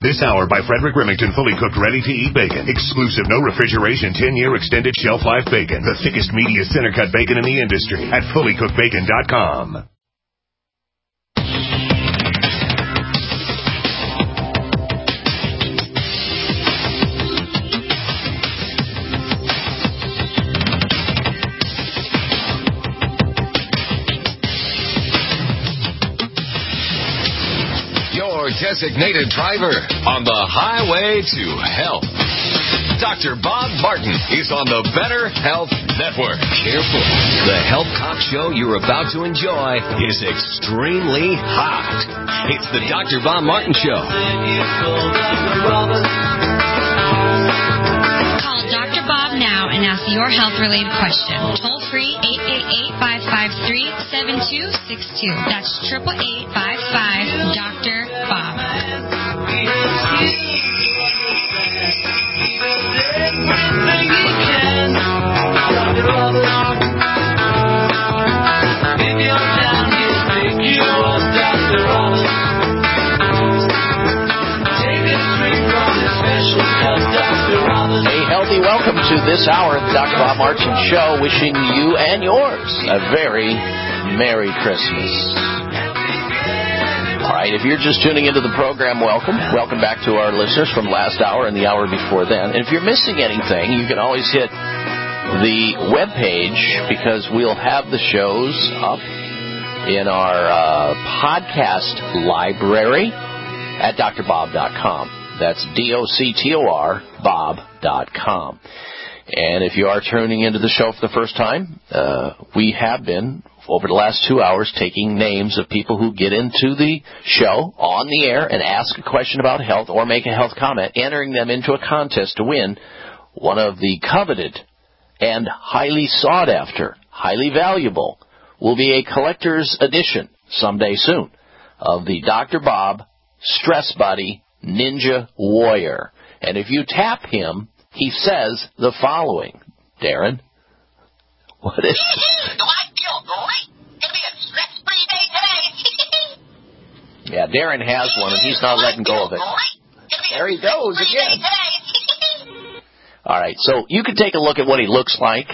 This hour by Frederick Remington, fully cooked, ready-to-eat bacon. Exclusive, no refrigeration, 10-year extended shelf life bacon. The thickest, meatiest center-cut bacon in the industry at fullycookedbacon.com. Designated driver on the highway to health. Dr. Bob Martin is on the Better Health Network. Careful. The Health Talk show you're about to enjoy is extremely hot. It's the Dr. Bob Martin Show. Call Dr. Bob now and ask your health-related question. Toll free 888-553-7262. That's 888-555-Dr. Bob. A healthy welcome to this hour of the Dr. Bob Martin Show, wishing you and yours a very Merry Christmas. All right, if you're just tuning into the program, welcome. Welcome back to our listeners from last hour and the hour before then. And if you're missing anything, you can always hit the webpage, because we'll have the shows up in our podcast library at drbob.com. That's DOCTOR Bob.com. And if you are tuning into the show for the first time, we have been, over the last 2 hours, taking names of people who get into the show on the air and ask a question about health or make a health comment, entering them into a contest to win one of the coveted and highly sought after, highly valuable, will be a collector's edition someday soon of the Dr. Bob Stress Buddy Ninja Warrior. And if you tap him, he says the following. Darren? What is it? Do I feel great? It'll be a stress-free day today. Yeah, Darren has one, and he's not letting go of it. There he goes again. All right, so you can take a look at what he looks like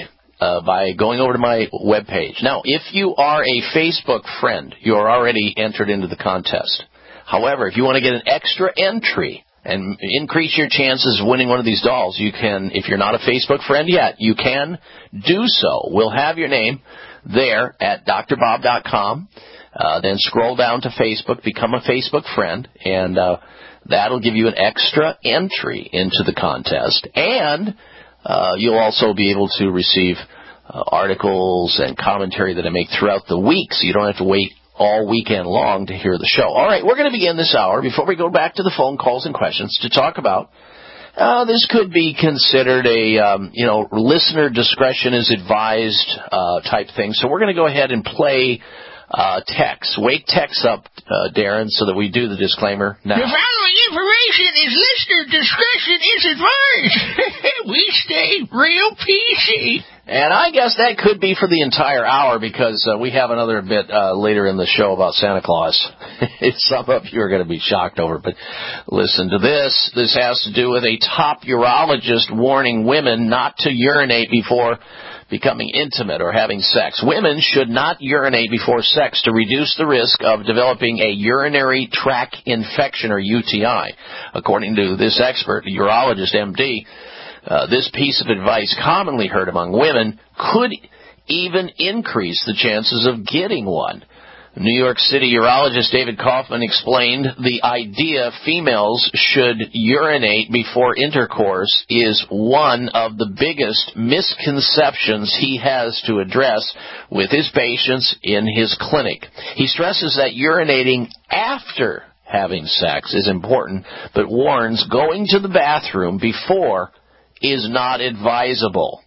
by going over to my webpage. Now, if you are a Facebook friend, you're already entered into the contest. However, if you want to get an extra entry and increase your chances of winning one of these dolls, you can, if you're not a Facebook friend yet, you can do so. We'll have your name there at drbob.com. Then scroll down to Facebook, become a Facebook friend, and that'll give you an extra entry into the contest. And you'll also be able to receive articles and commentary that I make throughout the week, so you don't have to wait all weekend long to hear the show. All right, we're going to begin this hour, before we go back to the phone calls and questions, to talk about this could be considered a, listener discretion is advised type thing. So we're going to go ahead and play text. Wake text up, Darren, so that we do the disclaimer now. The following information is listener discretion is advised. We stay real PC. And I guess that could be for the entire hour, because we have another bit later in the show about Santa Claus. Some of you are going to be shocked over, but listen to this. This has to do with a top urologist warning women not to urinate before becoming intimate or having sex. Women should not urinate before sex to reduce the risk of developing a urinary tract infection, or UTI. According to this expert, urologist, MD, this piece of advice, commonly heard among women, could even increase the chances of getting one. New York City urologist David Kaufman explained the idea females should urinate before intercourse is one of the biggest misconceptions he has to address with his patients in his clinic. He stresses that urinating after having sex is important, but warns going to the bathroom before is not advisable.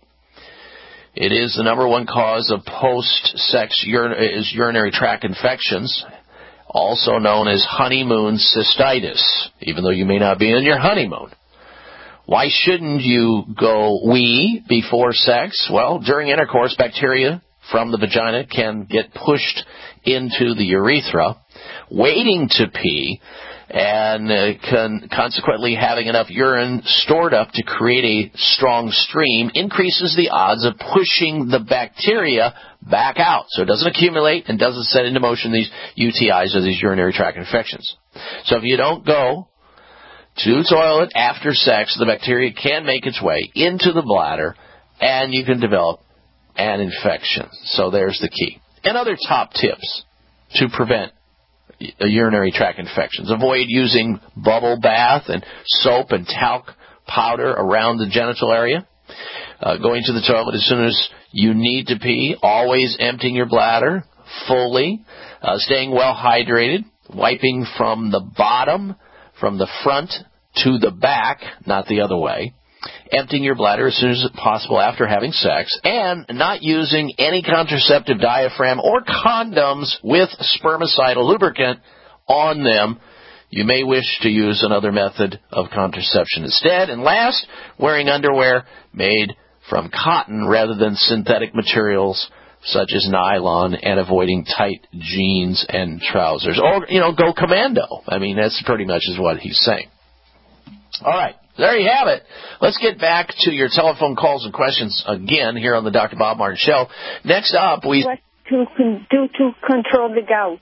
It is the number one cause of post-sex urinary tract infections, also known as honeymoon cystitis, even though you may not be in your honeymoon. Why shouldn't you go wee before sex? Well, during intercourse, bacteria from the vagina can get pushed into the urethra. Waiting to pee and consequently having enough urine stored up to create a strong stream increases the odds of pushing the bacteria back out. So it doesn't accumulate and doesn't set into motion these UTIs or these urinary tract infections. So if you don't go to the toilet after sex, the bacteria can make its way into the bladder and you can develop an infection. So there's the key. And other top tips to prevent urinary tract infections. Avoid using bubble bath and soap and talc powder around the genital area. Going to the toilet as soon as you need to pee. Always emptying your bladder fully. Staying well hydrated. Wiping from the bottom, from the front to the back, not the other way. Emptying your bladder as soon as possible after having sex, and not using any contraceptive diaphragm or condoms with spermicidal lubricant on them. You may wish to use another method of contraception instead. And last, wearing underwear made from cotton rather than synthetic materials such as nylon, and avoiding tight jeans and trousers. Or, go commando. I mean, that's pretty much is what he's saying. All right. There you have it. Let's get back to your telephone calls and questions again here on the Dr. Bob Martin Show. Next up, what to do to control the gout.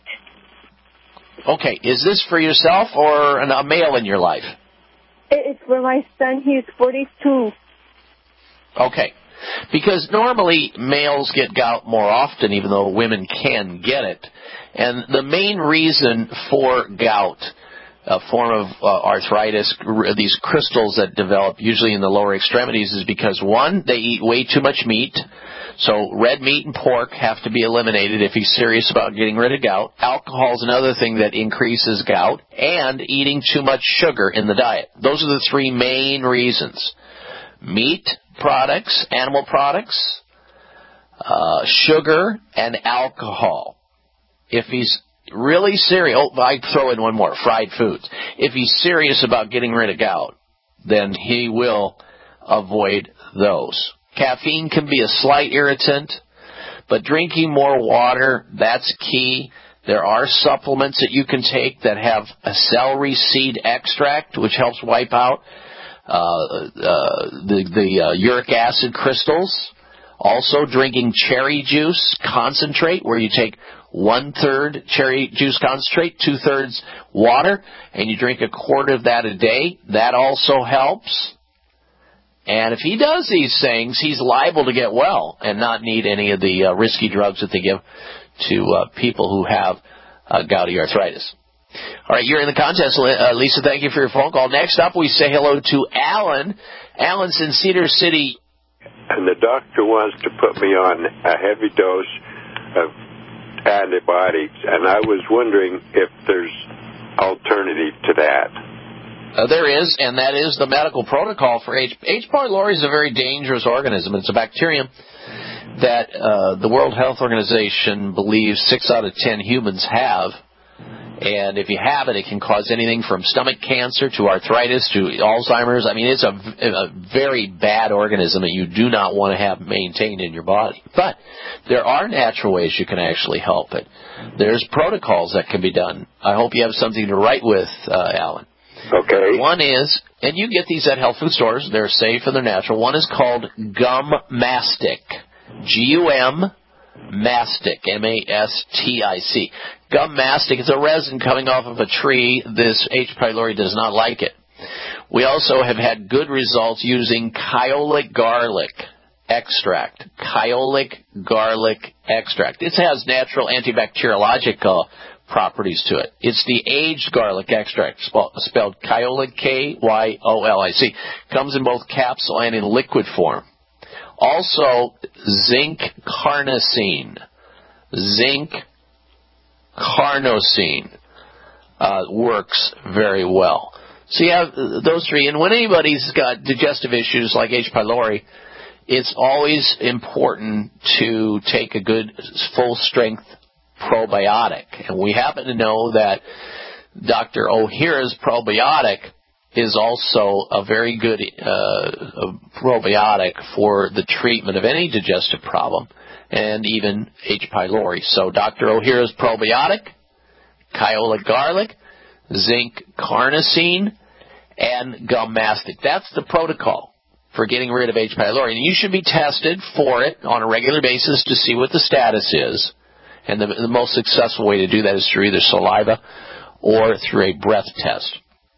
Okay. Is this for yourself or a male in your life? It's for my son. He's 42. Okay. Because normally males get gout more often, even though women can get it. And the main reason for gout, a form of arthritis, these crystals that develop usually in the lower extremities, is because, one, they eat way too much meat. So red meat and pork have to be eliminated if he's serious about getting rid of gout. Alcohol is another thing that increases gout, and eating too much sugar in the diet. Those are the three main reasons. Meat products, animal products, sugar, and alcohol. If he's really serious, I throw in one more, fried foods. If he's serious about getting rid of gout, then he will avoid those. Caffeine can be a slight irritant, but drinking more water, that's key. There are supplements that you can take that have a celery seed extract, which helps wipe out the uric acid crystals. Also, drinking cherry juice concentrate, where you take 1/3 cherry juice concentrate, 2/3 water, and you drink a quart of that a day. That also helps. And if he does these things, he's liable to get well and not need any of the risky drugs that they give to people who have gouty arthritis. All right, you're in the contest, Lisa. Thank you for your phone call. Next up, we say hello to Alan. Alan's in Cedar City. And the doctor wants to put me on a heavy dose of antibiotics, and I was wondering if there's alternative to that. There is, and that is the medical protocol for H. pylori is a very dangerous organism. It's a bacterium that the World Health Organization believes 6 out of 10 humans have. And if you have it, it can cause anything from stomach cancer to arthritis to Alzheimer's. I mean, it's a very bad organism that you do not want to have maintained in your body. But there are natural ways you can actually help it. There's protocols that can be done. I hope you have something to write with, Alan. Okay. One is, and you get these at health food stores. They're safe and they're natural. One is called Gum Mastic. Gum Mastic, M-A-S-T-I-C. Gum mastic is a resin coming off of a tree. This H. pylori does not like it. We also have had good results using Kyolic garlic extract. Kyolic garlic extract. It has natural antibacteriological properties to it. It's the aged garlic extract, spelled Kyolic, K-Y-O-L-I-C. Comes in both capsule and in liquid form. Also, zinc carnosine. Zinc carnosine works very well. So you have those three. And when anybody's got digestive issues like H. pylori, it's always important to take a good full-strength probiotic. And we happen to know that Dr. O'Hara's probiotic is also a very good probiotic for the treatment of any digestive problem, and even H. pylori. So Dr. O'Hara's probiotic, Kyolic garlic, zinc carnosine, and gum mastic. That's the protocol for getting rid of H. pylori. And you should be tested for it on a regular basis to see what the status is. And the most successful way to do that is through either saliva or through a breath test.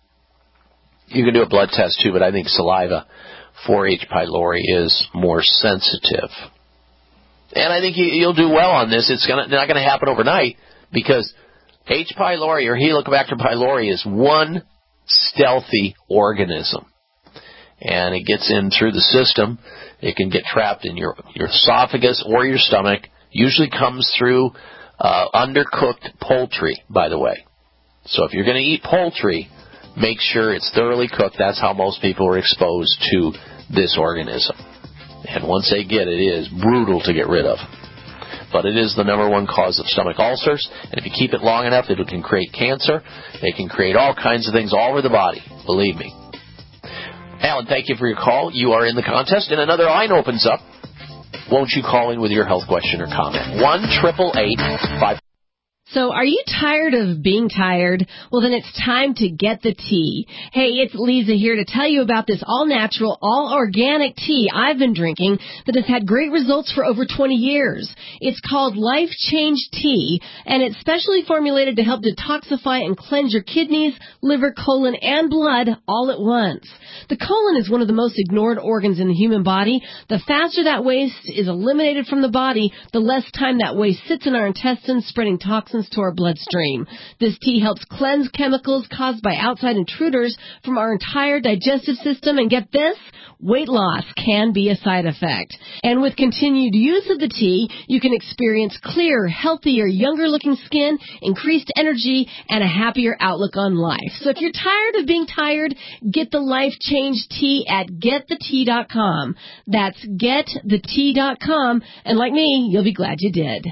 You can do a blood test too, but I think saliva for H. pylori is more sensitive. And I think you'll do well on this. It's not going to happen overnight because H. pylori or Helicobacter pylori is one stealthy organism. And it gets in through the system. It can get trapped in your esophagus or your stomach. Usually comes through undercooked poultry, by the way. So if you're going to eat poultry, make sure it's thoroughly cooked. That's how most people are exposed to this organism. And once they get it, it is brutal to get rid of. But it is the number one cause of stomach ulcers. And if you keep it long enough, it can create cancer. It can create all kinds of things all over the body, believe me. Alan, thank you for your call. You are in the contest, and another line opens up. Won't you call in with your health question or comment? 1-888-5. So are you tired of being tired? Well, then it's time to get the tea. Hey, it's Lisa here to tell you about this all-natural, all-organic tea I've been drinking that has had great results for over 20 years. It's called Life Change Tea, and it's specially formulated to help detoxify and cleanse your kidneys, liver, colon, and blood all at once. The colon is one of the most ignored organs in the human body. The faster that waste is eliminated from the body, the less time that waste sits in our intestines, spreading toxins to our bloodstream. This tea helps cleanse chemicals caused by outside intruders from our entire digestive system, and get this, weight loss can be a side effect. And with continued use of the tea, you can experience clearer, healthier, younger-looking skin, increased energy, and a happier outlook on life. So if you're tired of being tired, get the Life Change Tea at getthetea.com. That's getthetea.com, and like me, you'll be glad you did.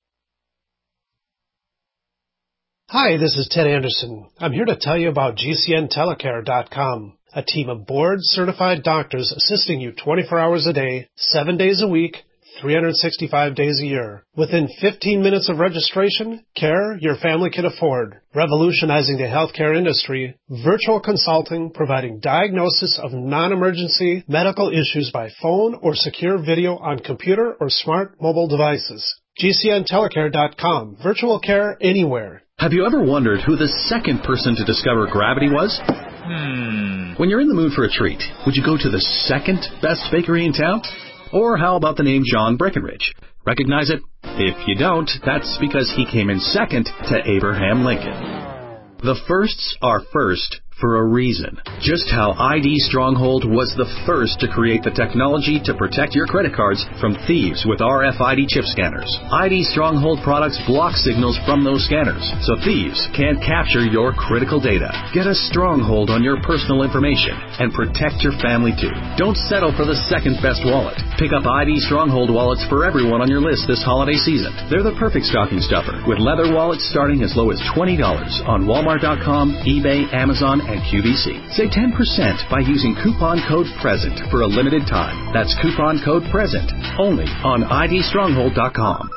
Hi, this is Ted Anderson. I'm here to tell you about GCNtelecare.com, a team of board-certified doctors assisting you 24 hours a day, 7 days a week, 365 days a year. Within 15 minutes of registration, care your family can afford. Revolutionizing the healthcare industry, virtual consulting providing diagnosis of non-emergency medical issues by phone or secure video on computer or smart mobile devices. GCNtelecare.com. Virtual care anywhere. Have you ever wondered who the second person to discover gravity was? When you're in the mood for a treat, would you go to the second best bakery in town? Or how about the name John Breckenridge? Recognize it? If you don't, that's because he came in second to Abraham Lincoln. The firsts are first for a reason. Just how ID Stronghold was the first to create the technology to protect your credit cards from thieves with RFID chip scanners. ID Stronghold products block signals from those scanners, so thieves can't capture your critical data. Get a stronghold on your personal information and protect your family too. Don't settle for the second best wallet. Pick up ID Stronghold wallets for everyone on your list this holiday season. They're the perfect stocking stuffer, with leather wallets starting as low as $20 on Walmart.com, eBay, Amazon, and QVC. Save 10% by using coupon code PRESENT for a limited time. That's coupon code PRESENT only on IDStronghold.com.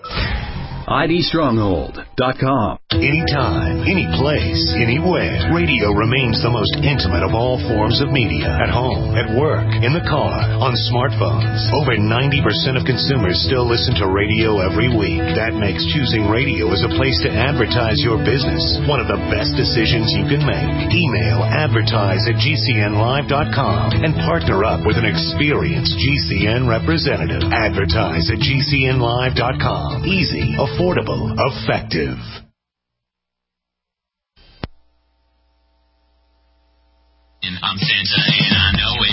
IDStronghold.com. Anytime, any place, anywhere. Radio remains the most intimate of all forms of media. At home, at work, in the car, on smartphones. Over 90% of consumers still listen to radio every week. That makes choosing radio as a place to advertise your business one of the best decisions you can make. Email advertise@gcnlive.com and partner up with an experienced GCN representative. Advertise at gcnlive.com. Easy, affordable, effective. I'm Santa and I know it.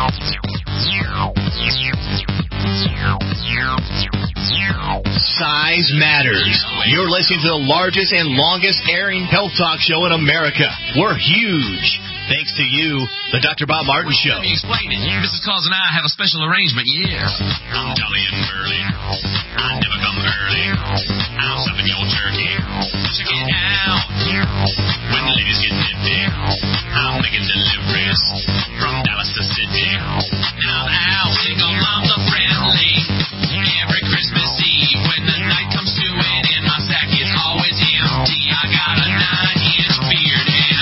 Size matters. You're listening to the largest and longest airing health talk show in America. We're huge. Thanks to you, the Dr. Bob Martin Show. Let me explain it. Mrs. Claus and I have a special arrangement, yeah. I'm jolly and burly. I never come early. I'm stuffing your turkey. Check it out. When the ladies get nifty, I'm making deliveries from Dallas to Sydney. Now out, single moms are friendly. Every Christmas Eve, when the night comes to an end, my sack is always empty. I got a 9-inch beard and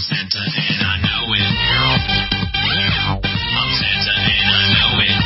Santa and I know it. I'm Santa and I know it.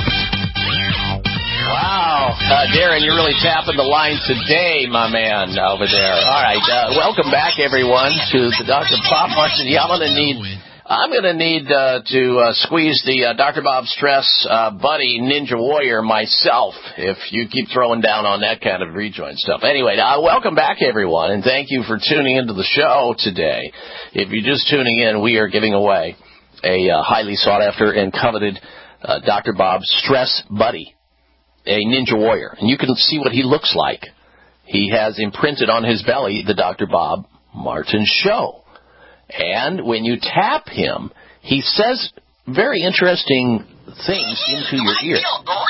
Wow. Darren, you're really tapping the line today, my man, over there. All right. Welcome back, everyone, to the Dr. Bob Martin. Yeah, I'm going to need to squeeze the Dr. Bob Stress Buddy Ninja Warrior myself if you keep throwing down on that kind of rejoin stuff. Anyway, welcome back, everyone, and thank you for tuning into the show today. If you're just tuning in, we are giving away a highly sought-after and coveted Dr. Bob Stress Buddy, a Ninja Warrior. And you can see what he looks like. He has imprinted on his belly the Dr. Bob Martin Show. And when you tap him, he says very interesting things into your ear.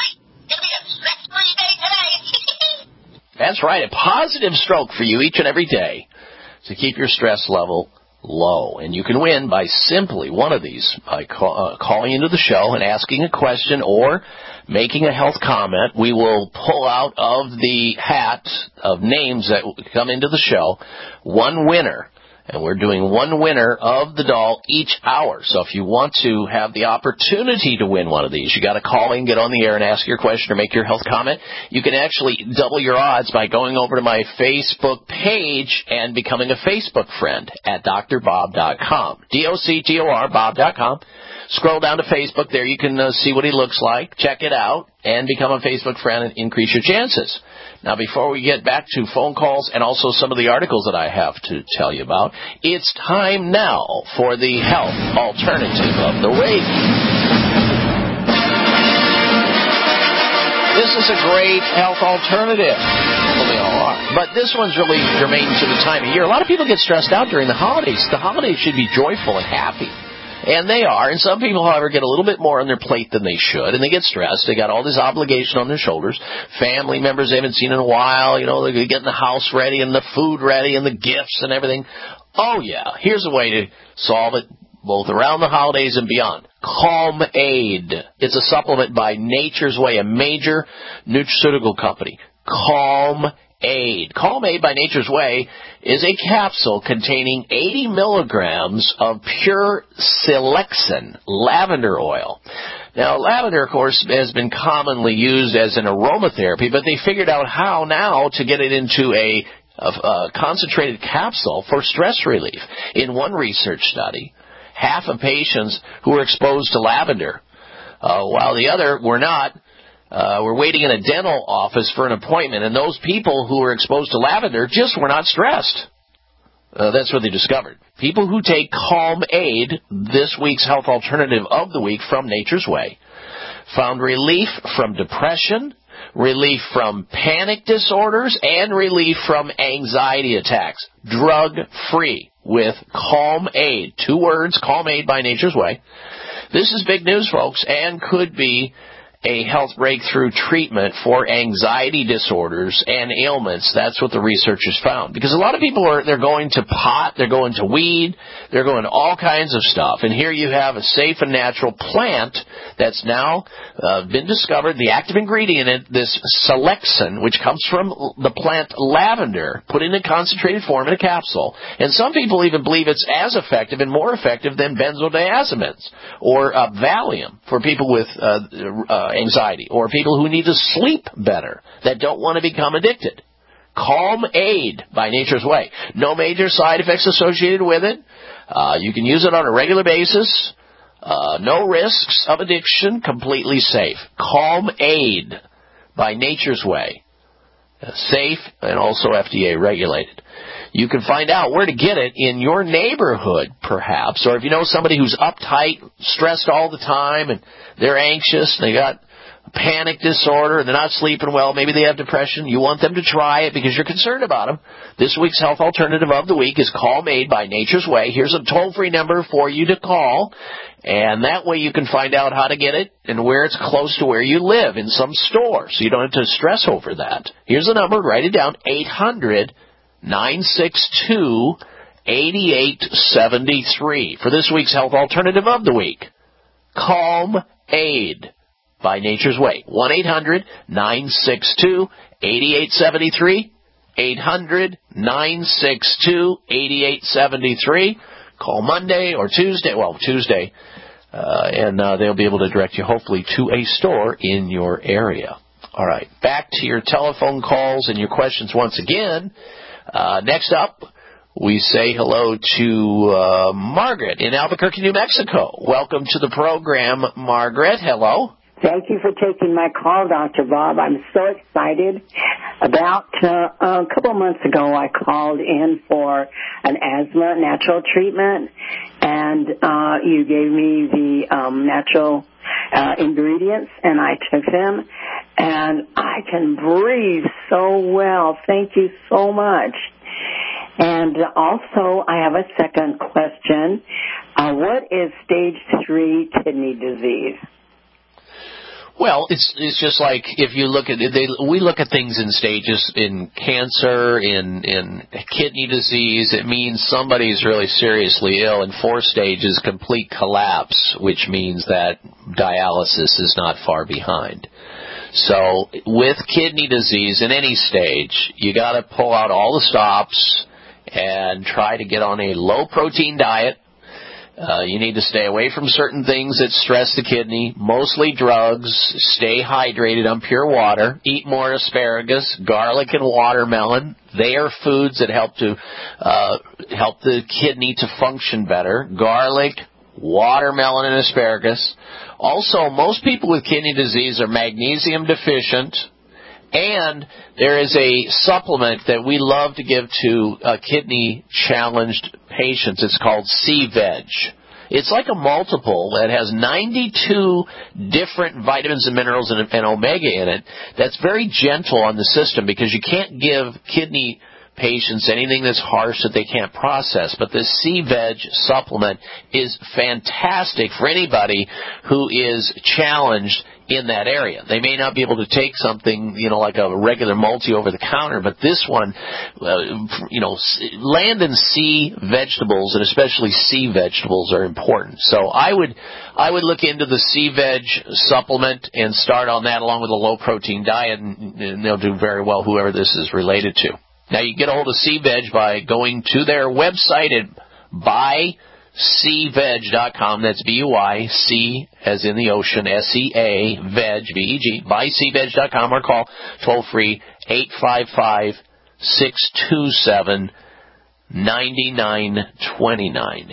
That's right, a positive stroke for you each and every day to keep your stress level low. And you can win by simply one of these, by calling into the show and asking a question or making a health comment. We will pull out of the hat of names that come into the show one winner. And we're doing one winner of the doll each hour. So if you want to have the opportunity to win one of these, you got to call in, get on the air, and ask your question or make your health comment. You can actually double your odds by going over to my Facebook page and becoming a Facebook friend at drbob.com. DOCTOR, Bob.com. Scroll down to Facebook. There you can see what he looks like. Check it out and become a Facebook friend and increase your chances. Now, before we get back to phone calls and also some of the articles that I have to tell you about, it's time now for the health alternative of the week. This is a great health alternative. Well, they all are. But this one's really germane to the time of year. A lot of people get stressed out during the holidays. The holidays should be joyful and happy. And they are. And some people, however, get a little bit more on their plate than they should. And they get stressed. They got all this obligation on their shoulders. Family members they haven't seen in a while. You know, they're getting the house ready and the food ready and the gifts and everything. Oh, yeah. Here's a way to solve it, both around the holidays and beyond. Calm Aid. It's a supplement by Nature's Way, a major nutraceutical company. Calm Aid. Calm Aid by Nature's Way is a capsule containing 80 milligrams of pure Silexin lavender oil. Now, lavender, of course, has been commonly used as an aromatherapy, but they figured out how now to get it into a concentrated capsule for stress relief. In one research study, half of patients who were exposed to lavender, while the other were not, were waiting in a dental office for an appointment, and those people who were exposed to lavender just were not stressed. That's what they discovered. People who take Calm Aid, this week's health alternative of the week from Nature's Way, found relief from depression, relief from panic disorders, and relief from anxiety attacks. Drug-free with Calm Aid. 2 words, Calm Aid by Nature's Way. This is big news, folks, and could be a health breakthrough treatment for anxiety disorders and ailments. That's what the researchers found. Because a lot of people they're going to pot, they're going to weed, they're going to all kinds of stuff. And here you have a safe and natural plant that's now been discovered. The active ingredient in it, this Silexin, which comes from the plant lavender, put in a concentrated form in a capsule. And some people even believe it's as effective and more effective than benzodiazepines or Valium for people with anxiety, or people who need to sleep better that don't want to become addicted. Calm Aid by Nature's Way. No major side effects associated with it. You can use it on a regular basis. No risks of addiction. Completely safe. Calm Aid by Nature's Way. Safe and also FDA regulated. You can find out where to get it in your neighborhood, perhaps, or if you know somebody who's uptight, stressed all the time, and they're anxious, and they got a panic disorder, and they're not sleeping well, maybe they have depression, you want them to try it because you're concerned about them. This week's health alternative of the week is Calm Aid by Nature's Way. Here's a toll-free number for you to call, and that way you can find out how to get it and where it's close to where you live in some store, so you don't have to stress over that. Here's the number. Write it down, 800-962-8873 for this week's health alternative of the week. Calm Aid by Nature's Way. 1-800-962-8873. 800-962-8873. call Monday or Tuesday. Well, Tuesday. And they'll be able to direct you, hopefully, to a store in your area. All right, back to your telephone calls and your questions once again. Next up, we say hello to Margaret in Albuquerque, New Mexico. Welcome to the program, Margaret. Hello. Thank you for taking my call, Dr. Bob. I'm so excited. About a couple of months ago, I called in for an asthma natural treatment, and you gave me the natural ingredients, and I took them, and I can breathe so well. Thank you so much. And also, I have a second question. What is stage 3 kidney disease? Well, it's just like if you look at it, we look at things in stages. In cancer, in kidney disease, it means somebody's really seriously ill. In 4 stages, complete collapse, which means that dialysis is not far behind. So with kidney disease in any stage, you got to pull out all the stops and try to get on a low-protein diet. You need to stay away from certain things that stress the kidney, mostly drugs. Stay hydrated on pure water. Eat more asparagus, garlic, and watermelon. They are foods that help the kidney to function better. Garlic, watermelon, and asparagus. Also, most people with kidney disease are magnesium deficient. And there is a supplement that we love to give to kidney-challenged patients. It's called C-Veg. It's like a multiple that has 92 different vitamins and minerals and omega in it. That's very gentle on the system because you can't give kidney patients anything that's harsh that they can't process. But this C-Veg supplement is fantastic for anybody who is challenged in that area. They may not be able to take something, like a regular multi over the counter, but this one, land and sea vegetables, and especially sea vegetables, are important. So I would look into the C-Veg supplement and start on that along with a low-protein diet, and they'll do very well, whoever this is related to. Now, you can get a hold of C-Veg by going to their website at buycveg.com. That's B-U-Y-C as in the ocean, S-E-A, veg, V-E-G, buycveg.com, or call toll-free 855-627-9929.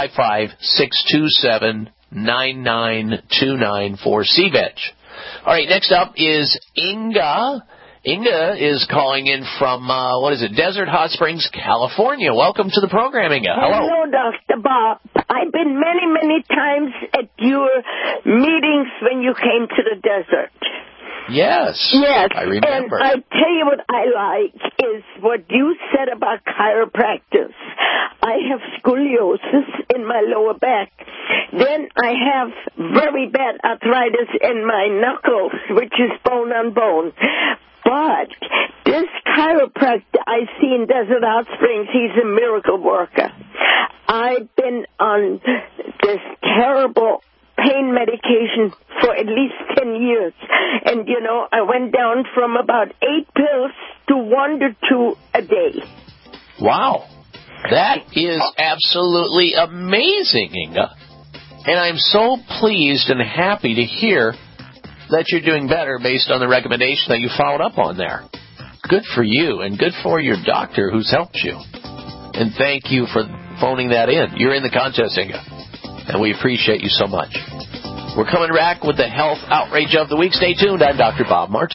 855-627-9929 for C-Veg. All right, next up is Inga. Inga is calling in from, Desert Hot Springs, California. Welcome to the program, Inga. Hello. Hello, Dr. Bob. I've been many, many times at your meetings when you came to the desert. Yes. I remember. And I tell you what I like is what you said about chiropractors. I have scoliosis in my lower back. Then I have very bad arthritis in my knuckles, which is bone on bone. But this chiropractor I see in Desert Hot Springs, he's a miracle worker. I've been on this terrible pain medication for at least 10 years. And, I went down from about 8 pills to 1 to 2 a day. Wow. That is absolutely amazing, Inga. And I'm so pleased and happy to hear that you're doing better based on the recommendation that you followed up on there. Good for you, and good for your doctor who's helped you. And thank you for phoning that in. You're in the contest, Inga, and we appreciate you so much. We're coming back with the health outrage of the week. Stay tuned. I'm Dr. Bob Martin.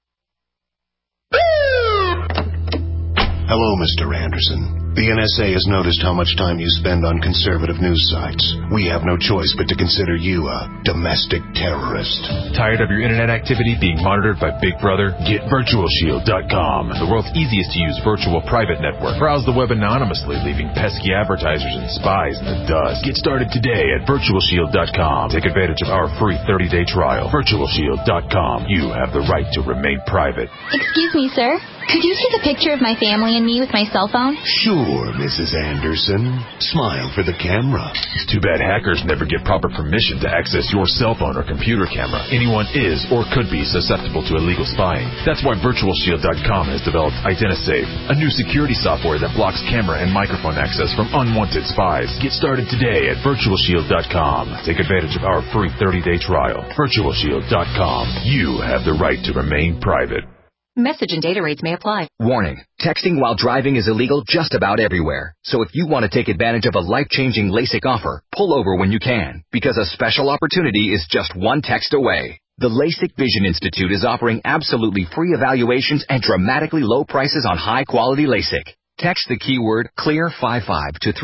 Hello, Mr. Anderson. The NSA has noticed how much time you spend on conservative news sites. We have no choice but to consider you a domestic terrorist. Tired of your internet activity being monitored by Big Brother? Get VirtualShield.com, the world's easiest to use virtual private network. Browse the web anonymously, leaving pesky advertisers and spies in the dust. Get started today at VirtualShield.com. Take advantage of our free 30-day trial. VirtualShield.com. You have the right to remain private. Excuse me, sir. Could you take a picture of my family and me with my cell phone? Sure. Poor Mrs. Anderson. Smile for the camera. Too bad hackers never get proper permission to access your cell phone or computer camera. Anyone is or could be susceptible to illegal spying. That's why VirtualShield.com has developed IdentiSafe, a new security software that blocks camera and microphone access from unwanted spies. Get started today at VirtualShield.com. Take advantage of our free 30-day trial. VirtualShield.com. You have the right to remain private. Message and data rates may apply. Warning. Texting while driving is illegal just about everywhere. So if you want to take advantage of a life-changing LASIK offer, pull over when you can, because a special opportunity is just one text away. The LASIK Vision Institute is offering absolutely free evaluations and dramatically low prices on high-quality LASIK. Text the keyword CLEAR55 to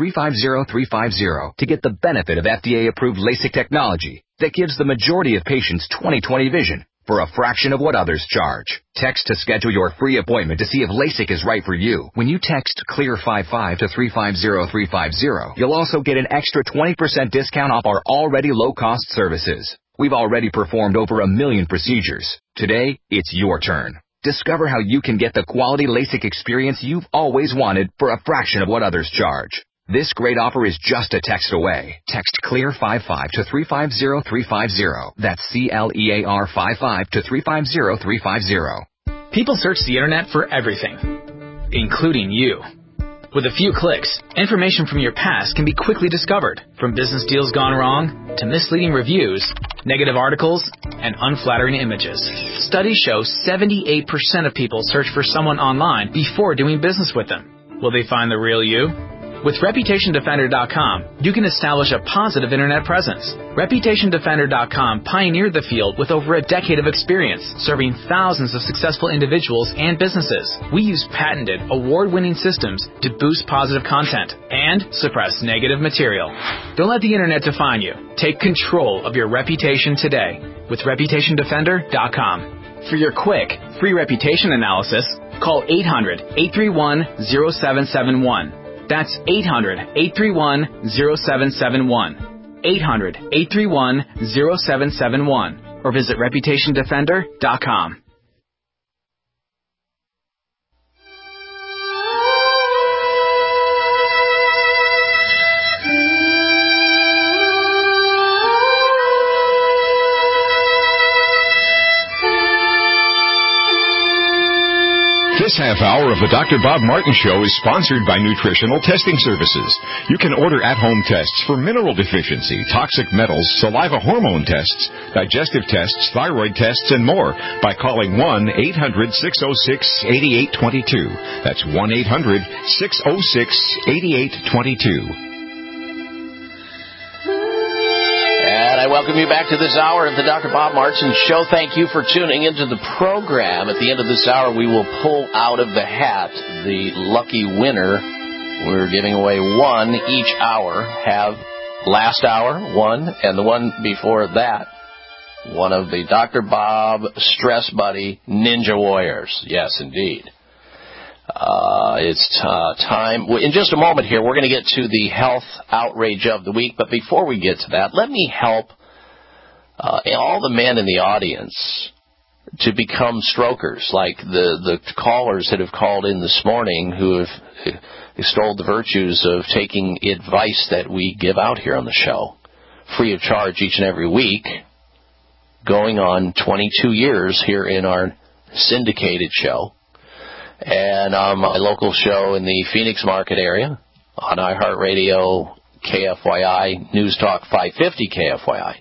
350350 to get the benefit of FDA-approved LASIK technology that gives the majority of patients 20/20 vision for a fraction of what others charge. Text to schedule your free appointment to see if LASIK is right for you. When you text CLEAR55 to 350350, you'll also get an extra 20% discount off our already low-cost services. We've already performed over 1 million procedures. Today, it's your turn. Discover how you can get the quality LASIK experience you've always wanted for a fraction of what others charge. This great offer is just a text away. Text CLEAR55 to 350350. That's CLEAR55 to 350350. People search the internet for everything, including you. With a few clicks, information from your past can be quickly discovered, from business deals gone wrong to misleading reviews, negative articles, and unflattering images. Studies show 78% of people search for someone online before doing business with them. Will they find the real you? With ReputationDefender.com, you can establish a positive internet presence. ReputationDefender.com pioneered the field with over a decade of experience, serving thousands of successful individuals and businesses. We use patented, award-winning systems to boost positive content and suppress negative material. Don't let the internet define you. Take control of your reputation today with ReputationDefender.com. For your quick, free reputation analysis, call 800-831-0771. That's 800-831-0771. 800-831-0771. Or visit ReputationDefender.com. This half hour of the Dr. Bob Martin Show is sponsored by Nutritional Testing Services. You can order at-home tests for mineral deficiency, toxic metals, saliva hormone tests, digestive tests, thyroid tests, and more by calling 1-800-606-8822. That's 1-800-606-8822. I welcome you back to this hour of the Dr. Bob Martin Show. Thank you for tuning into the program. At the end of this hour, we will pull out of the hat the lucky winner. We're giving away one each hour. Have last hour, one, and the one before that, one of the Dr. Bob Stress Buddy Ninja Warriors. Yes, indeed. It's time. In just a moment here, we're going to get to the health outrage of the week. But before we get to that, let me help all the men in the audience to become strokers, like the callers that have called in this morning who have extolled the virtues of taking advice that we give out here on the show, free of charge each and every week, going on 22 years here in our syndicated show. And my local show in the Phoenix market area on iHeartRadio, KFYI, News Talk 550 KFYI,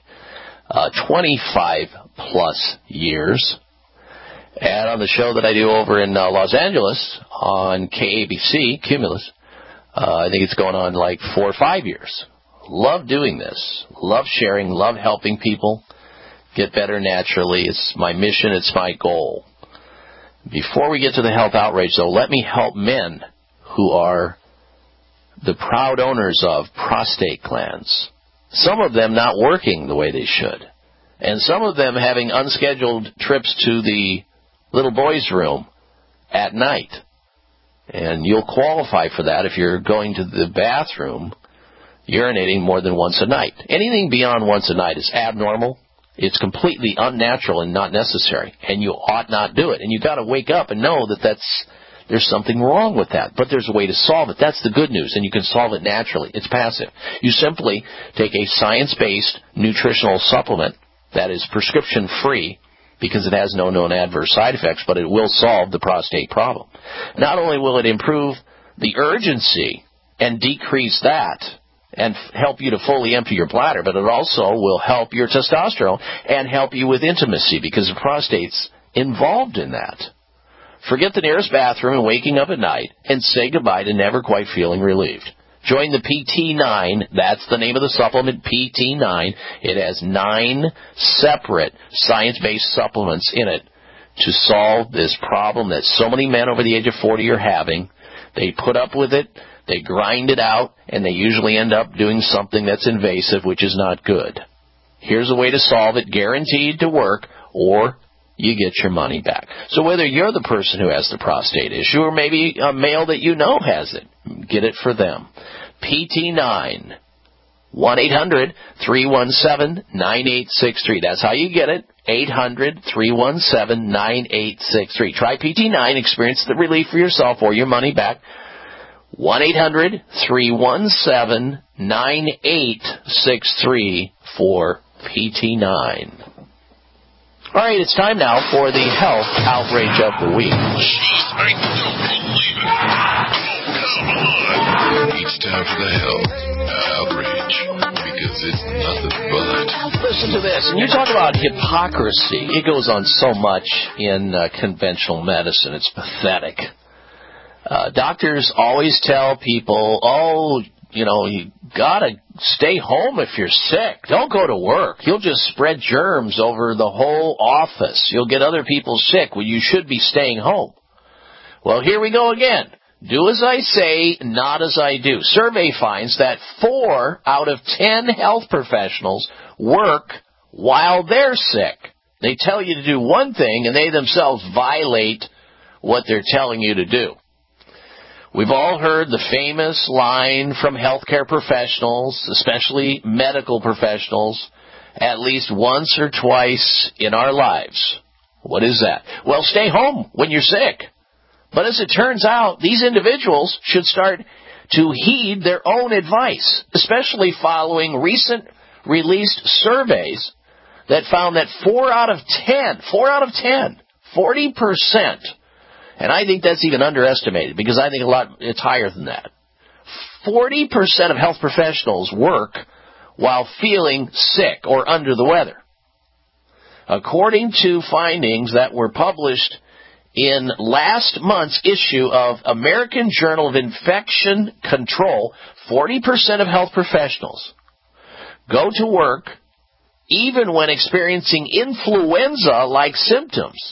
25-plus years. And on the show that I do over in Los Angeles on KABC, Cumulus, I think it's going on like 4 or 5 years. Love doing this. Love sharing. Love helping people get better naturally. It's my mission. It's my goal. Before we get to the health outrage, though, let me help men who are the proud owners of prostate glands. Some of them not working the way they should. And some of them having unscheduled trips to the little boys' room at night. And you'll qualify for that if you're going to the bathroom urinating more than once a night. Anything beyond once a night is abnormal. It's completely unnatural and not necessary, and you ought not do it. And you've got to wake up and know that that's there's something wrong with that. But there's a way to solve it. That's the good news, and you can solve it naturally. It's passive. You simply take a science-based nutritional supplement that is prescription-free, because it has no known adverse side effects, but it will solve the prostate problem. Not only will it improve the urgency and decrease that and help you to fully empty your bladder, but it also will help your testosterone and help you with intimacy, because the prostate's involved in that. Forget the nearest bathroom and waking up at night, and say goodbye to never quite feeling relieved. Join the PT9. That's the name of the supplement, PT9. It has 9 separate science-based supplements in it to solve this problem that so many men over the age of 40 are having. They put up with it, they grind it out, and they usually end up doing something that's invasive, which is not good. Here's a way to solve it, guaranteed to work, or you get your money back. So whether you're the person who has the prostate issue or maybe a male that you know has it, get it for them. PT9, 1-800-317-9863. That's how you get it, 800-317-9863. Try PT9, experience the relief for yourself or your money back. 1-800-317-9863 for PT9. All right, it's time now for the health outrage of the week. I don't believe it. Oh, come on. It's time for the health outrage, because it's nothing but. Listen to this. And you talk about hypocrisy. It goes on so much in conventional medicine. It's pathetic. Doctors always tell people, you gotta stay home if you're sick. Don't go to work. You'll just spread germs over the whole office. You'll get other people sick when you should be staying home. Well, here we go again. Do as I say, not as I do. Survey finds that 4 out of 10 health professionals work while they're sick. They tell you to do one thing, and they themselves violate what they're telling you to do. We've all heard the famous line from healthcare professionals, especially medical professionals, at least once or twice in our lives. What is that? Well, stay home when you're sick. But as it turns out, these individuals should start to heed their own advice, especially following recent released surveys that found that 4 out of 10, 40%, and I think that's even underestimated, because I think it's higher than that. 40% of health professionals work while feeling sick or under the weather. According to findings that were published in last month's issue of American Journal of Infection Control, 40% of health professionals go to work even when experiencing influenza-like symptoms.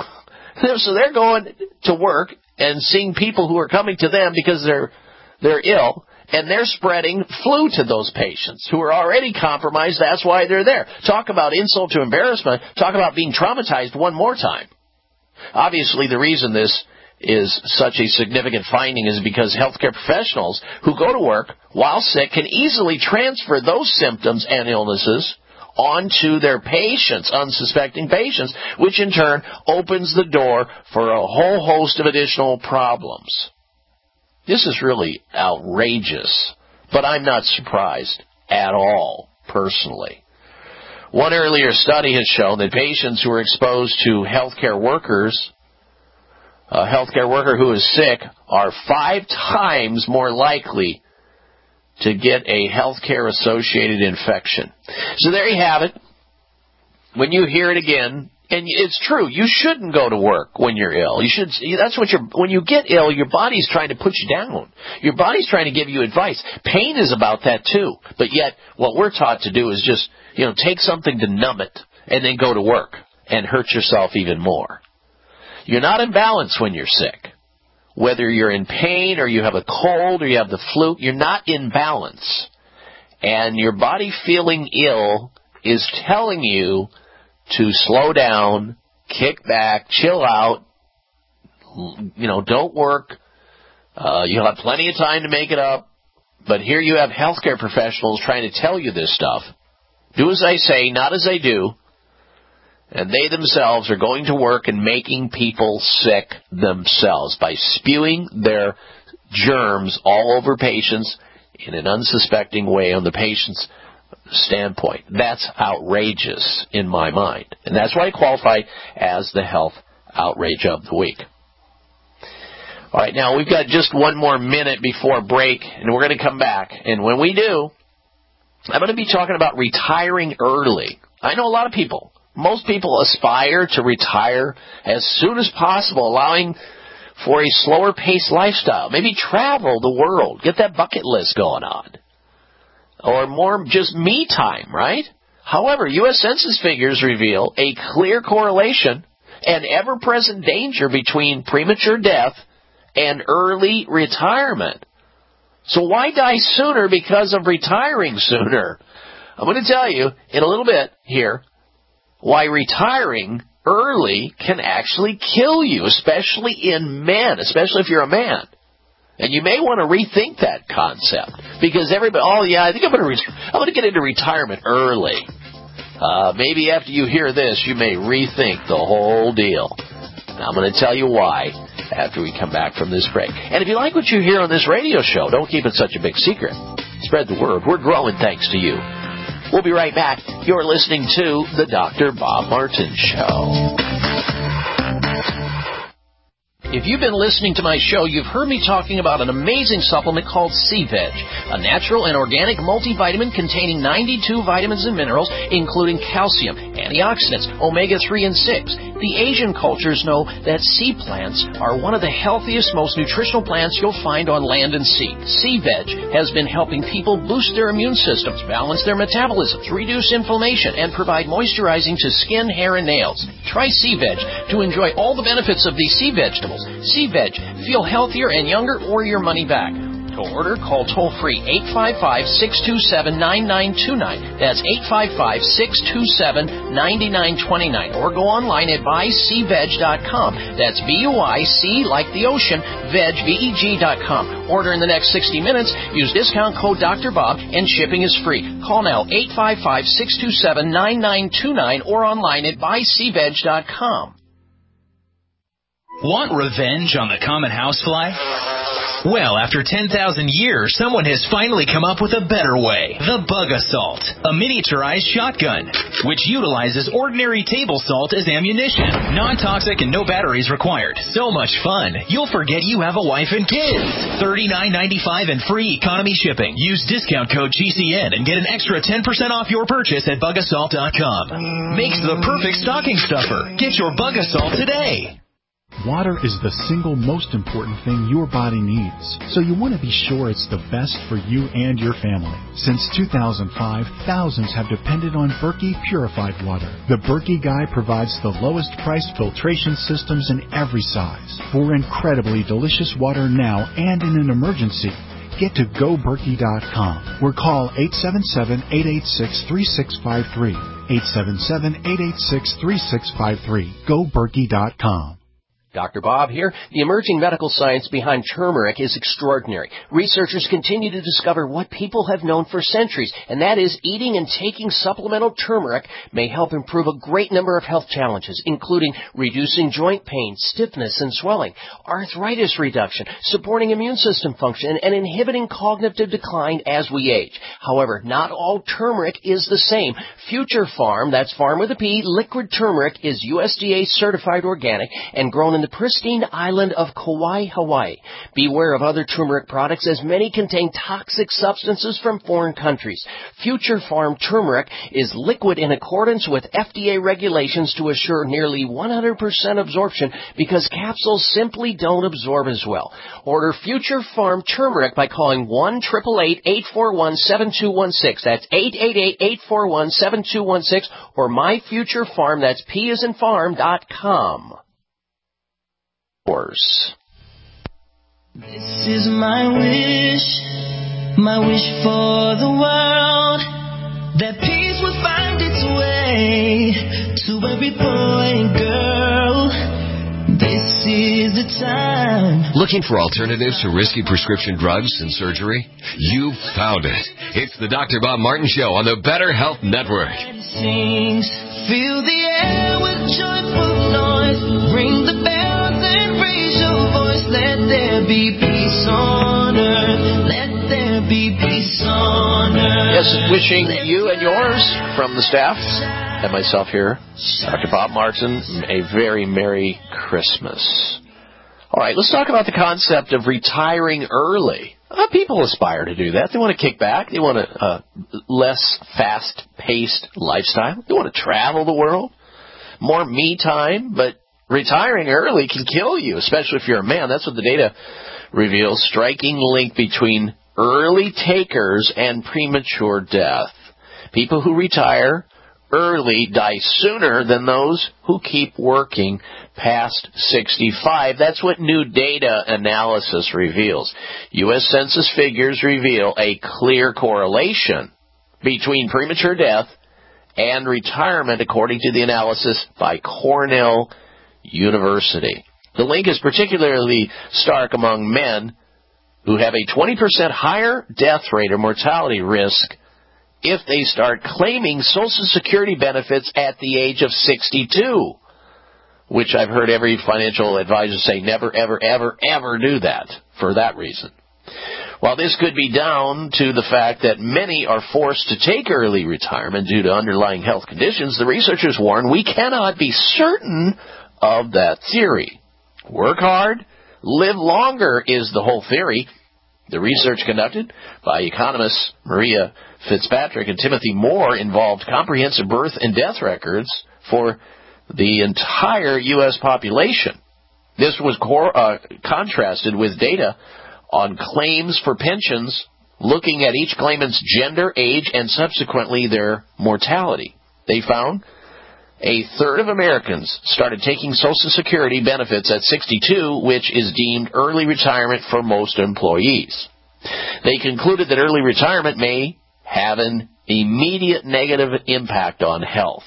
So they're going to work and seeing people who are coming to them because they're ill, and they're spreading flu to those patients who are already compromised. That's why they're there. Talk about insult to embarrassment. Talk about being traumatized one more time. Obviously, the reason this is such a significant finding is because healthcare professionals who go to work while sick can easily transfer those symptoms and illnesses onto their patients, unsuspecting patients, which in turn opens the door for a whole host of additional problems. This is really outrageous, but I'm not surprised at all, personally. One earlier study has shown that patients who are exposed to healthcare workers, a healthcare worker who is sick, are 5 times more likely to get a healthcare-associated infection. So there you have it. When you hear it again, and it's true, you shouldn't go to work when you're ill. When you get ill, your body's trying to put you down. Your body's trying to give you advice. Pain is about that too. But yet, what we're taught to do is just, take something to numb it and then go to work and hurt yourself even more. You're not in balance when you're sick. Whether you're in pain or you have a cold or you have the flu, you're not in balance. And your body feeling ill is telling you to slow down, kick back, chill out, don't work. You'll have plenty of time to make it up. But here you have healthcare professionals trying to tell you this stuff. Do as I say, not as I do. And they themselves are going to work and making people sick themselves by spewing their germs all over patients in an unsuspecting way on the patient's standpoint. That's outrageous in my mind. And that's why I qualify as the Health Outrage of the Week. All right, now we've got just one more minute before break, and we're going to come back. And when we do, I'm going to be talking about retiring early. I know a lot of people. Most people aspire to retire as soon as possible, allowing for a slower-paced lifestyle. Maybe travel the world, get that bucket list going on. Or more just me time, right? However, U.S. Census figures reveal a clear correlation and ever-present danger between premature death and early retirement. So why die sooner because of retiring sooner? I'm going to tell you in a little bit here why retiring early can actually kill you, especially in men, especially if you're a man. And you may want to rethink that concept because everybody, I think I'm going to get into retirement early. Maybe after you hear this, you may rethink the whole deal. And I'm going to tell you why after we come back from this break. And if you like what you hear on this radio show, don't keep it such a big secret. Spread the word. We're growing thanks to you. We'll be right back. You're listening to The Dr. Bob Martin Show. If you've been listening to my show, you've heard me talking about an amazing supplement called C-Veg, a natural and organic multivitamin containing 92 vitamins and minerals, including calcium, antioxidants, omega-3 and 6. The Asian cultures know that sea plants are one of the healthiest, most nutritional plants you'll find on land and sea. C-Veg has been helping people boost their immune systems, balance their metabolisms, reduce inflammation, and provide moisturizing to skin, hair, and nails. Try C-Veg to enjoy all the benefits of these sea vegetables. C-Veg. Feel healthier and younger or your money back. To order, call toll-free 855-627-9929. That's 855-627-9929. Or go online at buycveg.com. That's B-U-I-C like the ocean, veg, V-E-G.com. Order in the next 60 minutes. Use discount code Dr. Bob and shipping is free. Call now 855-627-9929 or online at buycveg.com. Want revenge on the common housefly? Well, after 10,000 years, someone has finally come up with a better way. The Bug Assault, a miniaturized shotgun, which utilizes ordinary table salt as ammunition. Non-toxic and no batteries required. So much fun, you'll forget you have a wife and kids. $39.95 and free economy shipping. Use discount code GCN and get an extra 10% off your purchase at bugassault.com. Makes the perfect stocking stuffer. Get your Bug Assault today. Water is the single most important thing your body needs, so you want to be sure it's the best for you and your family. Since 2005, thousands have depended on Berkey purified water. The Berkey Guy provides the lowest priced filtration systems in every size. For incredibly delicious water now and in an emergency, get to GoBerkey.com or call 877-886-3653. 877-886-3653. GoBerkey.com. Dr. Bob here. The emerging medical science behind turmeric is extraordinary. Researchers continue to discover what people have known for centuries, and that is eating and taking supplemental turmeric may help improve a great number of health challenges, including reducing joint pain, stiffness, and swelling, arthritis reduction, supporting immune system function, and inhibiting cognitive decline as we age. However, not all turmeric is the same. Future Farm, that's farm with a P, liquid turmeric is USDA certified organic and grown in the pristine island of Kauai, Hawaii. Beware of other turmeric products as many contain toxic substances from foreign countries. Future Farm turmeric is liquid in accordance with FDA regulations to assure nearly 100% absorption because capsules simply don't absorb as well. Order Future Farm turmeric by calling 1-888-841-7216. That's 888-841-7216 or My Future Farm, that's P as in farm.com. This is my wish for the world, that peace will find its way to every boy and girl. This is the time. Looking for alternatives to risky prescription drugs and surgery? You found it. It's the Dr. Bob Martin Show on the Better Health Network. Sings Fill the air with joyful noise. Ring the bells and raise your voice. Let there be peace on earth. Let there be peace on earth. Yes, wishing you and yours from the staff and myself here, Dr. Bob Martin, a very Merry Christmas. All right, let's talk about the concept of retiring early. People aspire to do that. They want to kick back. They want a less fast-paced lifestyle. They want to travel the world, more me time, but retiring early can kill you, especially if you're a man. That's what the data reveals, striking link between early takers and premature death. People who retire early die sooner than those who keep working past 65. That's what new data analysis reveals. U.S. Census figures reveal a clear correlation between premature death and retirement, according to the analysis by Cornell University. The link is particularly stark among men who have a 20% higher death rate or mortality risk if they start claiming Social Security benefits at the age of 62, which I've heard every financial advisor say never, ever, ever, ever do that for that reason. While this could be down to the fact that many are forced to take early retirement due to underlying health conditions, the researchers warn we cannot be certain of that theory. Work hard, live longer is the whole theory. The research conducted by economists Maria Fitzpatrick and Timothy Moore involved comprehensive birth and death records for the entire U.S. population. This was contrasted with data on claims for pensions, looking at each claimant's gender, age, and subsequently their mortality. They found a third of Americans started taking Social Security benefits at 62, which is deemed early retirement for most employees. They concluded that early retirement may have an immediate negative impact on health.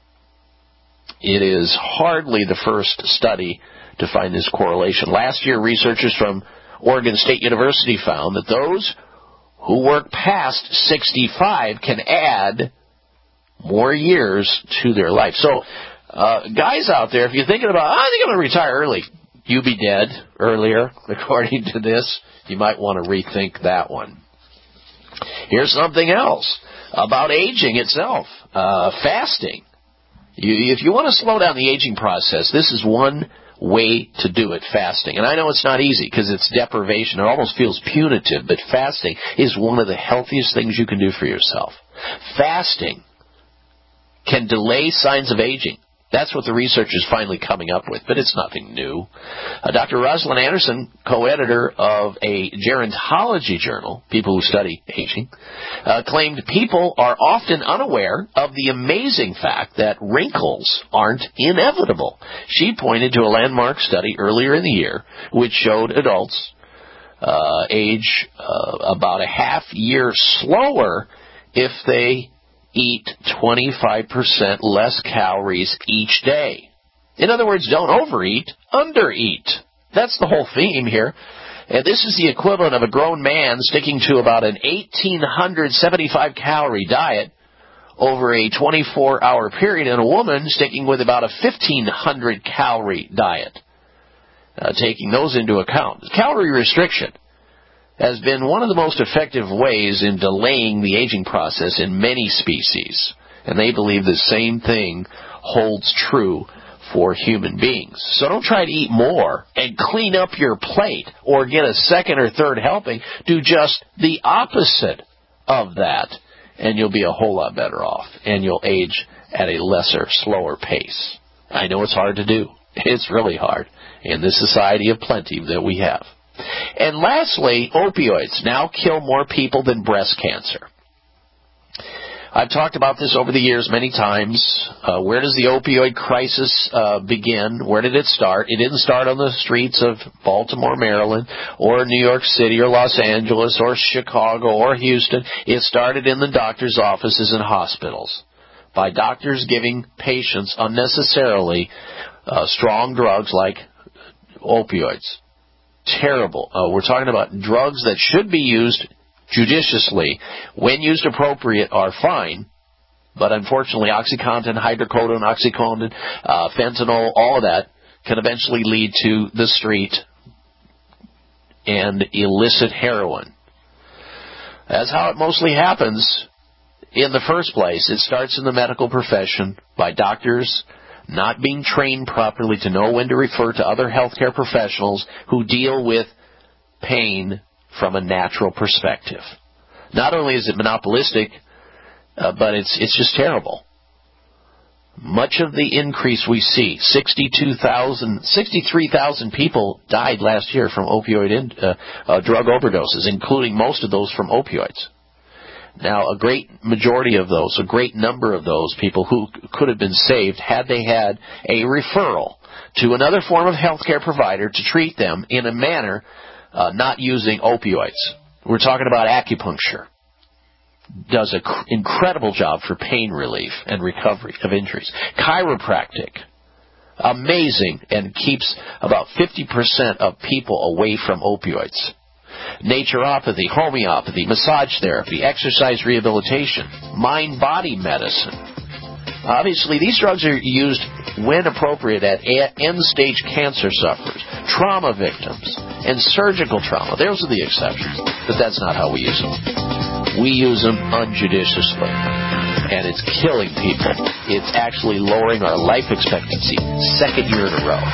It is hardly the first study to find this correlation. Last year, researchers from Oregon State University found that those who work past 65 can add more years to their life. So, guys out there, if you're thinking about, I think I'm going to retire early, you be dead earlier, according to this, you might want to rethink that one. Here's something else about aging itself, fasting. If you want to slow down the aging process, this is one way to do it, fasting. And I know it's not easy because it's deprivation. It almost feels punitive, but fasting is one of the healthiest things you can do for yourself. Fasting can delay signs of aging. That's what the research is finally coming up with, but it's nothing new. Dr. Rosalind Anderson, co-editor of a gerontology journal, people who study aging, claimed people are often unaware of the amazing fact that wrinkles aren't inevitable. She pointed to a landmark study earlier in the year which showed adults age about a half year slower if they eat 25% less calories each day. In other words, don't overeat, undereat. That's the whole theme here. And this is the equivalent of a grown man sticking to about an 1,875 calorie diet over a 24-hour period, and a woman sticking with about a 1,500 calorie diet. Taking those into account. Calorie restriction has been one of the most effective ways in delaying the aging process in many species. And they believe the same thing holds true for human beings. So don't try to eat more and clean up your plate or get a second or third helping. Do just the opposite of that, and you'll be a whole lot better off, and you'll age at a lesser, slower pace. I know it's hard to do. It's really hard in this society of plenty that we have. And lastly, opioids now kill more people than breast cancer. I've talked about this over the years many times. Where does the opioid crisis begin? Where did it start? It didn't start on the streets of Baltimore, Maryland, or New York City, or Los Angeles, or Chicago, or Houston. It started in the doctor's offices and hospitals by doctors giving patients unnecessarily strong drugs like opioids. Terrible. We're talking about drugs that should be used judiciously. When used appropriate are fine, But unfortunately, OxyContin, hydrocodone, oxycodone, fentanyl, all of that can eventually lead to the street and illicit heroin. That's how it mostly happens in the first place. It starts in the medical profession by doctors not being trained properly to know when to refer to other healthcare professionals who deal with pain from a natural perspective. Not only is it monopolistic, but it's just terrible. Much of the increase we see, 63,000 people died last year from opioid drug overdoses, including most of those from opioids. Now, a great majority of those, a great number of those people who could have been saved had they had a referral to another form of healthcare provider to treat them in a manner not using opioids. We're talking about acupuncture. Does an incredible job for pain relief and recovery of injuries. Chiropractic, amazing, and keeps about 50% of people away from opioids. Naturopathy, homeopathy, massage therapy, exercise rehabilitation, mind-body medicine. Obviously, these drugs are used when appropriate at end-stage cancer sufferers, trauma victims, and surgical trauma. Those are the exceptions, but that's not how we use them. We use them unjudiciously, and it's killing people. It's actually lowering our life expectancy, second year in a row.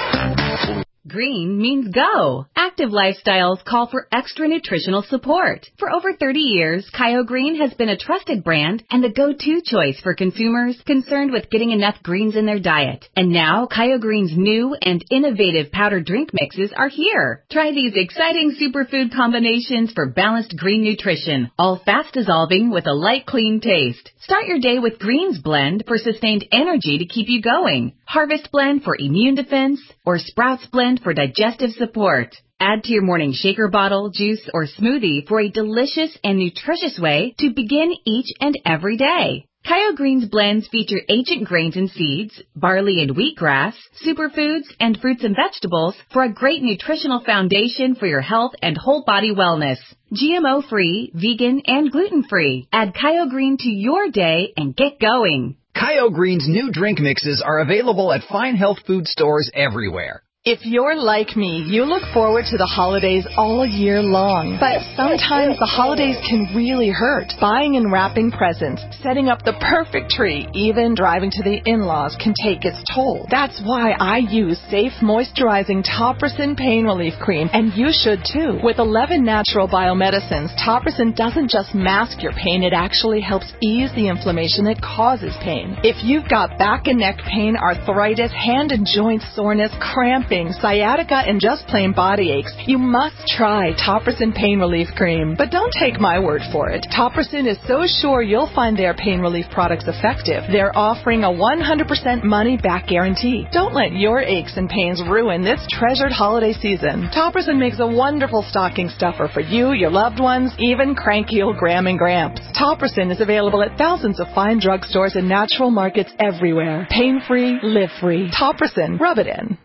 Green means go. Active lifestyles call for extra nutritional support. For over 30 years, ChioGreen has been a trusted brand and the go-to choice for consumers concerned with getting enough greens in their diet. And now, ChioGreen's new and innovative powdered drink mixes are here. Try these exciting superfood combinations for balanced green nutrition, all fast-dissolving with a light, clean taste. Start your day with Greens Blend for sustained energy to keep you going, Harvest Blend for immune defense, or Sprouts Blend for digestive support. Add to your morning shaker bottle, juice, or smoothie for a delicious and nutritious way to begin each and every day. ChioGreen's blends feature ancient grains and seeds, barley and wheatgrass, superfoods, and fruits and vegetables for a great nutritional foundation for your health and whole body wellness. GMO-free, vegan, and gluten-free. Add ChioGreen to your day and get going. ChioGreen's new drink mixes are available at fine health food stores everywhere. If you're like me, you look forward to the holidays all year long. But sometimes the holidays can really hurt. Buying and wrapping presents, setting up the perfect tree, even driving to the in-laws can take its toll. That's why I use Safe Moisturizing Topricin Pain Relief Cream, and you should too. With 11 natural biomedicines, Topricin doesn't just mask your pain, it actually helps ease the inflammation that causes pain. If you've got back and neck pain, arthritis, hand and joint soreness, cramping, sciatica, and just plain body aches, you must try Topricin Pain Relief Cream. But don't take my word for it. Topricin is so sure you'll find their pain relief products effective. They're offering a 100% money-back guarantee. Don't let your aches and pains ruin this treasured holiday season. Topricin makes a wonderful stocking stuffer for you, your loved ones, even cranky old Gram and Gramps. Topricin is available at thousands of fine drugstores and natural markets everywhere. Pain-free, live-free. Topricin. Rub it in.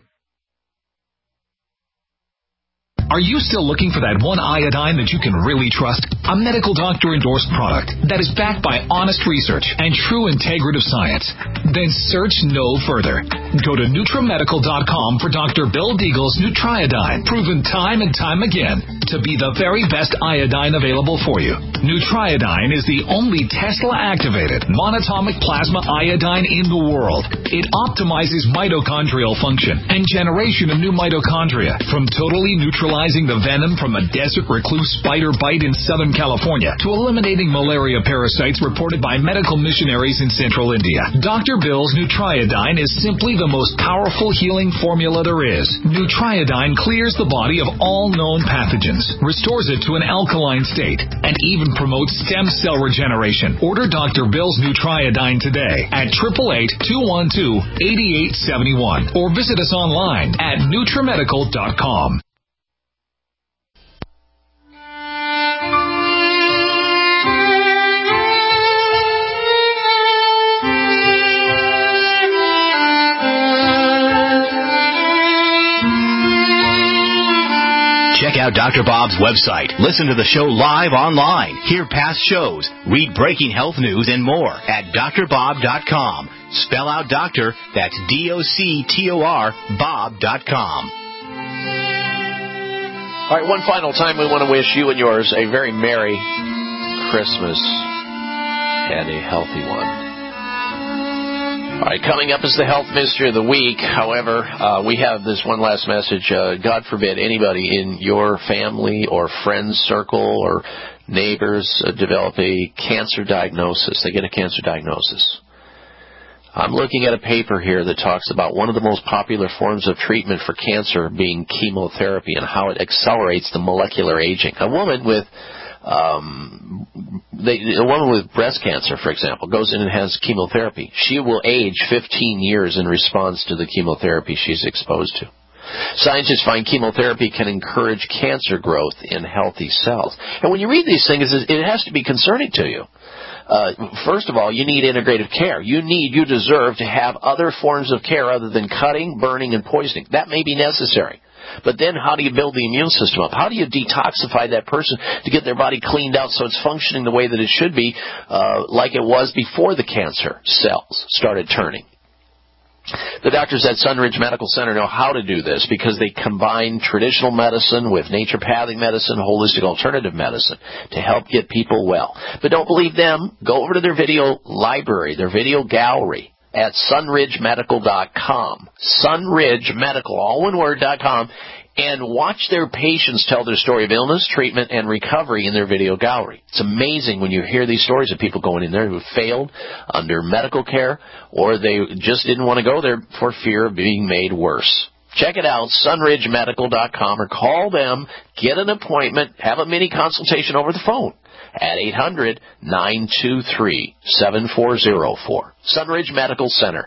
Are you still looking for that one iodine that you can really trust? A medical doctor-endorsed product that is backed by honest research and true integrative science? Then search no further. Go to NutriMedical.com for Dr. Bill Deagle's Nutriodine, proven time and time again to be the very best iodine available for you. Nutriodine is the only Tesla-activated monatomic plasma iodine in the world. It optimizes mitochondrial function and generation of new mitochondria from totally neutralizing the venom from a desert recluse spider bite in Southern California to eliminating malaria parasites reported by medical missionaries in Central India. Dr. Bill's Nutriodine is simply the most powerful healing formula there is. Nutriodine clears the body of all known pathogens, restores it to an alkaline state, and even promotes stem cell regeneration. Order Dr. Bill's Nutriodine today at 888-212-8871 or visit us online at NutriMedical.com. Check out out Dr. Bob's website. Listen to the show live online. Hear past shows. Read breaking health news and more at drbob.com. Spell out doctor. That's DOCTOR Bob.com. All right, one final time we want to wish you and yours a very Merry Christmas and a healthy one. All right, coming up is the health mystery of the week. However, we have this one last message. God forbid anybody in your family or friend circle or neighbors develop a cancer diagnosis. They get a cancer diagnosis. I'm looking at a paper here that talks about one of the most popular forms of treatment for cancer being chemotherapy and how it accelerates the molecular aging. A woman with breast cancer, for example, goes in and has chemotherapy. She will age 15 years in response to the chemotherapy she's exposed to. Scientists find chemotherapy can encourage cancer growth in healthy cells. And when you read these things, it has to be concerning to you. First of all, you need integrative care. You deserve to have other forms of care other than cutting, burning, and poisoning. That may be necessary. But then how do you build the immune system up? How do you detoxify that person to get their body cleaned out so it's functioning the way that it should be, like it was before the cancer cells started turning? The doctors at Sunridge Medical Center know how to do this because they combine traditional medicine with naturopathic medicine, holistic alternative medicine to help get people well. But don't believe them. Go over to their video library, their video gallery at sunridgemedical.com. Sunridgemedical, all one word, .com, and watch their patients tell their story of illness, treatment, and recovery in their video gallery. It's amazing when you hear these stories of people going in there who failed under medical care or they just didn't want to go there for fear of being made worse. Check it out, sunridgemedical.com, or call them, get an appointment, have a mini consultation over the phone at 800-923-7404. Sunridge Medical Center,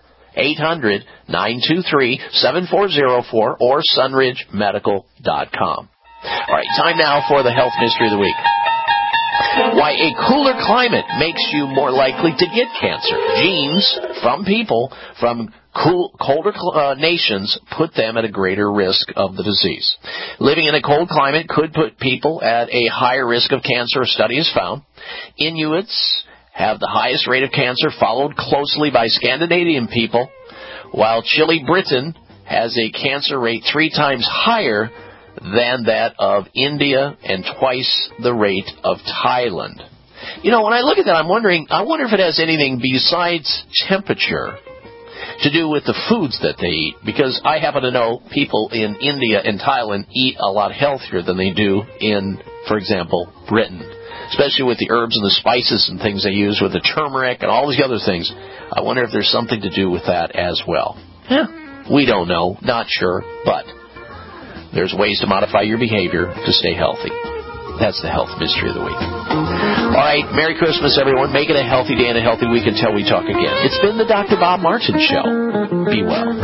800-923-7404, or sunridgemedical.com. All right, time now for the health mystery of the week. Why a cooler climate makes you more likely to get cancer. Genes from people from colder nations put them at a greater risk of the disease. Living in a cold climate could put people at a higher risk of cancer, a study has found. Inuits have the highest rate of cancer, followed closely by Scandinavian people, while chilly Britain has a cancer rate 3 times higher than that of India and twice the rate of Thailand. You know, when I look at that, I wonder if it has anything besides temperature to do with the foods that they eat, because I happen to know people in India and Thailand eat a lot healthier than they do in, for example, Britain, especially with the herbs and the spices and things they use with the turmeric and all these other things. I wonder if there's something to do with that as well. Yeah. We don't know, not sure, but there's ways to modify your behavior to stay healthy. That's the health mystery of the week. All right, Merry Christmas, everyone. Make it a healthy day and a healthy week until we talk again. It's been the Dr. Bob Martin Show. Be well.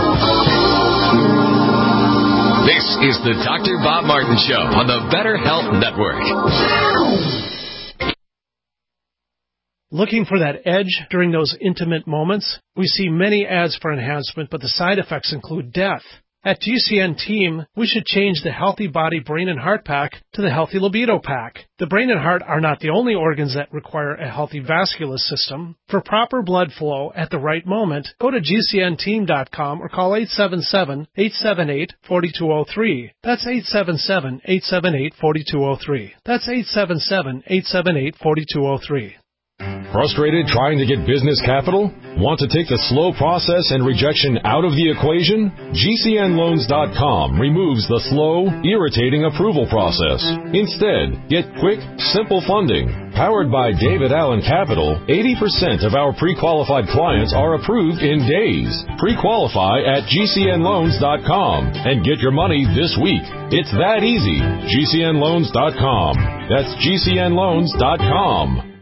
This is the Dr. Bob Martin Show on the Better Health Network. Looking for that edge during those intimate moments? We see many ads for enhancement, but the side effects include death. At GCN Team, we should change the Healthy Body, Brain, and Heart Pack to the Healthy Libido Pack. The brain and heart are not the only organs that require a healthy vascular system. For proper blood flow at the right moment, go to GCNteam.com or call 877-878-4203. That's 877-878-4203. That's 877-878-4203. Frustrated trying to get business capital? Want to take the slow process and rejection out of the equation? GCNloans.com removes the slow, irritating approval process. Instead, get quick, simple funding. Powered by David Allen Capital, 80% of our pre-qualified clients are approved in days. Pre-qualify at GCNloans.com and get your money this week. It's that easy. GCNloans.com. That's GCNloans.com.